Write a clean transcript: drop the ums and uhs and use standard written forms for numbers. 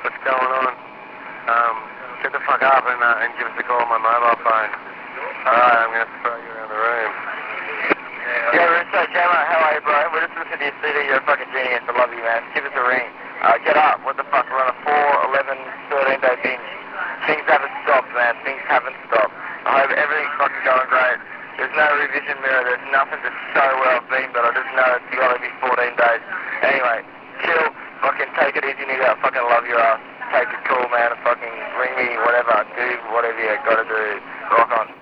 what's going on? Get the fuck up and give us a call on my mobile phone. Alright, I'm gonna throw you around the room. Yo, Russo, Jammer, how are you, bro? We're just listening to your CD. You're a fucking genius. I love you, man. Give us a ring. Get up. What the fuck? We're on a 4, 11, 13-day binge. Things haven't stopped, man. Things haven't stopped. I hope everything's fucking going great. There's no revision mirror. There's nothing to show where I've been, but I just know it's gotta be 14 days. Anyway, chill. Fucking take it easy, nigga. I fucking love your ass. Take it cool, man. Fucking ring me, whatever. Do whatever you gotta do. Rock on.